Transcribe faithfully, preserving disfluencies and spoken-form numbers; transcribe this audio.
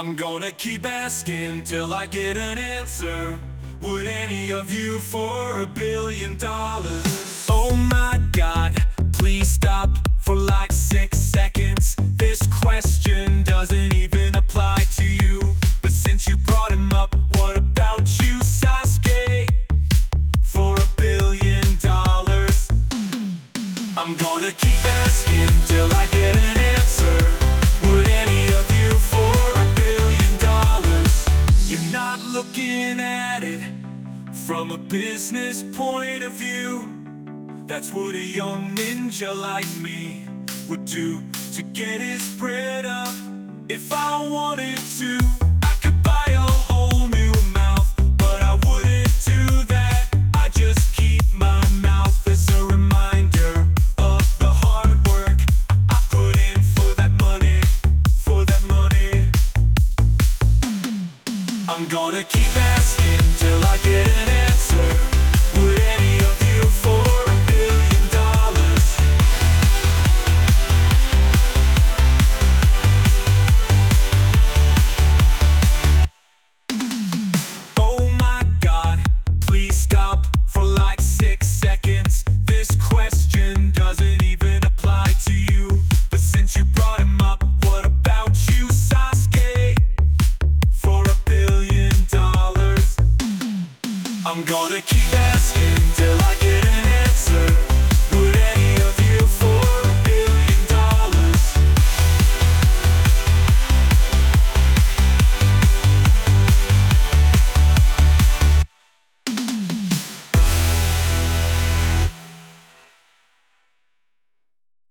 I'm gonna keep asking till I get an answer. Would any of you for a billion dollars? Oh my God, please stop for like six seconds. This question doesn't even apply to you. But since you brought him up, what about you, Sasuke? For a billion dollars, I'm gonna keep asking till I get an answer. Would any of you for a billion dollars? You're not looking at it from a business point of view. That's what a young ninja like me would do to get his bread up. If I wanted to, I could buy a whole new mouth, but I wouldn't do that. I just keep my mouth as a reminder of the hard work I put in for that money, for that money. I'm gonna keep asking till I get an answer.